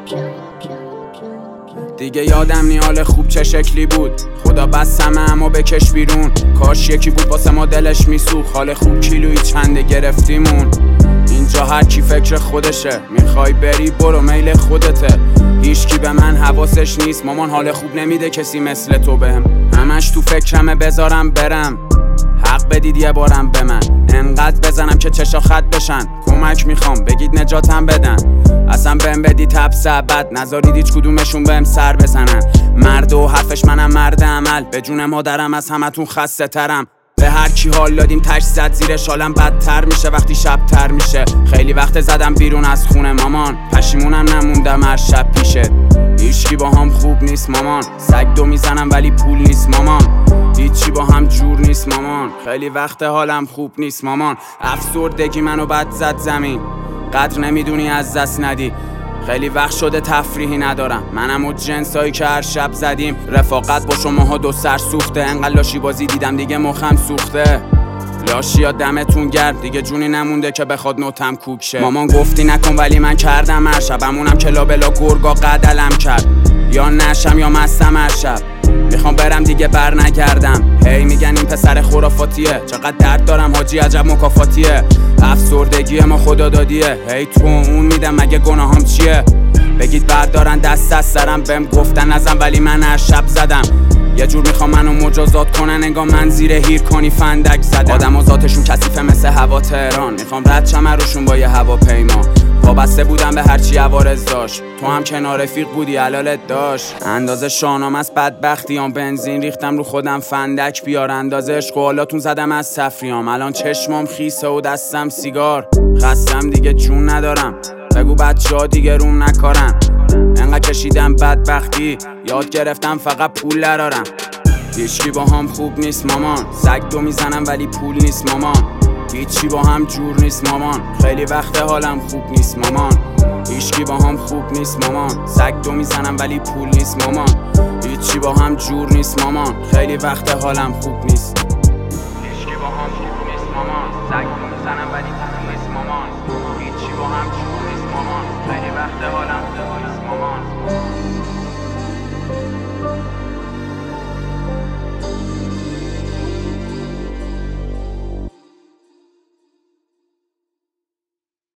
دیگه یادم نی حال خوب چه شکلی بود. خدا بس همه اما بکش بیرون. کاش یکی بود واسه ما دلش میسوخت. حال خوب کیلویی چنده گرفتیمون. اینجا هر کی فکر خودشه. میخوای بری برو میل خودته. هیچکی به من حواسش نیست. مامان حال خوب نمیده کسی مثل تو بهم. همش تو فکرمه بذارم برم. حق بدید یه بارم به من. انقدر بزنم که چشا خط بشن. کمک میخوام بگید نجاتم بدن. اصلا بهم بدید حبس ابد. نذارید هیچ کدومشون بهم سر بزنن. مرد و حرفش منم مرد عمل. به جون مادرم از همتون خسته ترم. به هر کی حال دادیم تش زد زیرش. حالم بدتر میشه وقتی شب تر میشه. خیلی وقت زدم بیرون از خونه مامان. پشیمونم نموندم هر شب پیشه. هیچکی با هم خوب نیست مامان. سگ دو میزنم ولی پول نیست مامان. هیچی با هم جور نیست مامان. خیلی وقت حالم خوب نیست مامان. افسردگی منو بد زد زمین. قدر نمیدونی از دست ندی. خیلی وقت شده تفریحی ندارم. منم و جنسایی که هر شب زدیم. رفاقت با شماها دو سر سوخته. انقدر لاشی بازی دیدم دیگه مخم سوخته. لاشیا دمتون گرم. دیگه جونی نمونده که بخواد نوتم کوک شه. مامان گفتی نکن ولی من کردم هر شب. همونم که لابلا گرگا قدلم کرد. یا نشم یا مستم هر شب. میخوام برم دیگه بر نگردم. هی میگن این پسر خرافاتیه. چقدر درد دارم حاجی عجب مکافاتیه. افسردگی ما خدا دادیه. هی تو اون میدم مگه گناهام چیه. بگید بردارن دست از سرم. بهم گفتن نزن ولی من هر شب زدم. یه جور میخوام منو مجازات کنن. انگار من زیر هیر کنی فندک زدم. آدم و ذاتشون کثیفه مثل هوا تهران. میخوام رد شم روشون با یه هواپیما. وابسته بودم به هرچی عوارض داشت. تو هم کنار رفیق بودی علالت داشت. اندازه شانام از بدبختیام. بنزین ریختم رو خودم فندک بیار. اندازه عشق و حالاتون زدم از تفریام. الان چشمام خیسه و دستم سیگار. خستم دیگه جون ندارم. بگو بچه‌ها دیگه روم نکارن. انقدر کشیدم بدبختی. یاد گرفتم فقط پول درارم. هیچکی با هم خوب نیست مامان. سگ دو میزنم ولی پول نیست مامان. هیچی با هم جور نیست مامان. خیلی وقت حالم خوب نیست مامان. هیچکی با هم خوب نیست مامان. سگ دو میزنم ولی پول نیست مامان. هیچی با هم جور نیست مامان. خیلی وقت حالم خوب نیست.